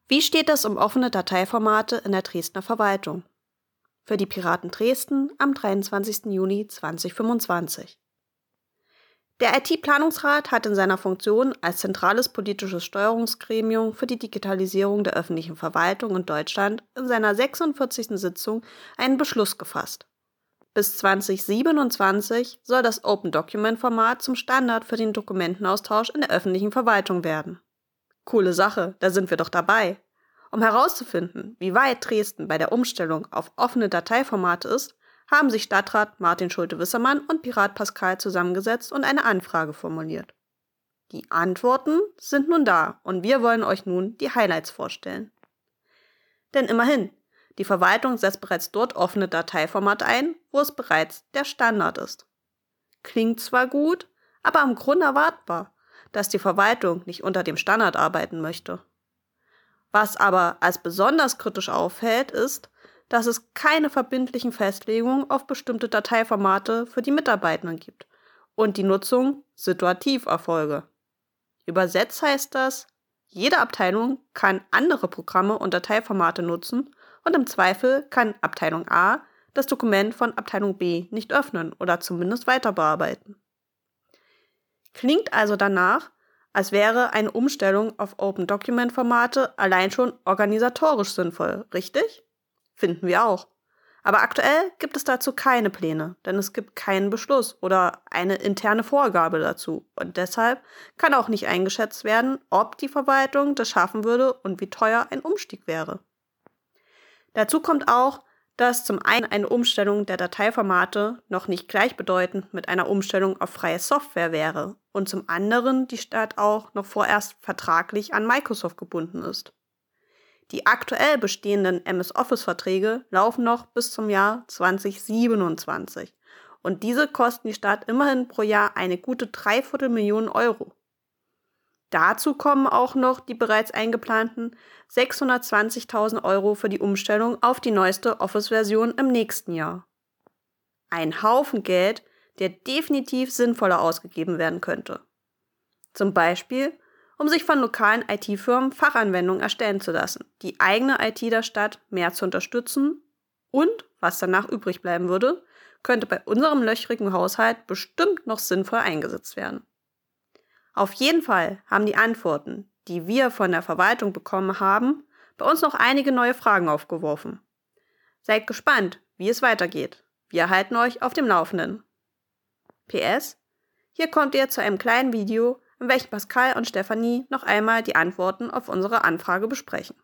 Wie steht es um offene Dateiformate in der Dresdner Verwaltung? Für die Piraten Dresden am 23. Juni 2025. Der IT-Planungsrat hat in seiner Funktion als zentrales politisches Steuerungsgremium für die Digitalisierung der öffentlichen Verwaltung in Deutschland in seiner 46. Sitzung einen Beschluss gefasst. Bis 2027 soll das Open-Document-Format zum Standard für den Dokumentenaustausch in der öffentlichen Verwaltung werden. Coole Sache, da sind wir doch dabei. Um herauszufinden, wie weit Dresden bei der Umstellung auf offene Dateiformate ist, haben sich Stadtrat Martin Schulte-Wissermann und Pirat Pascal zusammengesetzt und eine Anfrage formuliert. Die Antworten sind nun da und wir wollen euch nun die Highlights vorstellen. Denn immerhin, die Verwaltung setzt bereits dort offene Dateiformate ein, wo es bereits der Standard ist. Klingt zwar gut, aber im Grunde erwartbar, dass die Verwaltung nicht unter dem Standard arbeiten möchte. Was aber als besonders kritisch auffällt, ist, dass es keine verbindlichen Festlegungen auf bestimmte Dateiformate für die Mitarbeitenden gibt und die Nutzung situativ erfolge. Übersetzt heißt das, jede Abteilung kann andere Programme und Dateiformate nutzen und im Zweifel kann Abteilung A das Dokument von Abteilung B nicht öffnen oder zumindest weiter bearbeiten. Klingt also danach, als wäre eine Umstellung auf Open-Document-Formate allein schon organisatorisch sinnvoll, richtig? Finden wir auch. Aber aktuell gibt es dazu keine Pläne, denn es gibt keinen Beschluss oder eine interne Vorgabe dazu. Und deshalb kann auch nicht eingeschätzt werden, ob die Verwaltung das schaffen würde und wie teuer ein Umstieg wäre. Dazu kommt auch, dass zum einen eine Umstellung der Dateiformate noch nicht gleichbedeutend mit einer Umstellung auf freie Software wäre und zum anderen die Stadt auch noch vorerst vertraglich an Microsoft gebunden ist. Die aktuell bestehenden MS-Office-Verträge laufen noch bis zum Jahr 2027 und diese kosten die Stadt immerhin pro Jahr eine gute 250.000 Euro. Dazu kommen auch noch die bereits eingeplanten 620.000 Euro für die Umstellung auf die neueste Office-Version im nächsten Jahr. Ein Haufen Geld, der definitiv sinnvoller ausgegeben werden könnte. Zum Beispiel, um sich von lokalen IT-Firmen Fachanwendungen erstellen zu lassen, die eigene IT der Stadt mehr zu unterstützen und, was danach übrig bleiben würde, könnte bei unserem löchrigen Haushalt bestimmt noch sinnvoll eingesetzt werden. Auf jeden Fall haben die Antworten, die wir von der Verwaltung bekommen haben, bei uns noch einige neue Fragen aufgeworfen. Seid gespannt, wie es weitergeht. Wir halten euch auf dem Laufenden. PS: Hier kommt ihr zu einem kleinen Video, in welchem Pascal und Stefanie noch einmal die Antworten auf unsere Anfrage besprechen.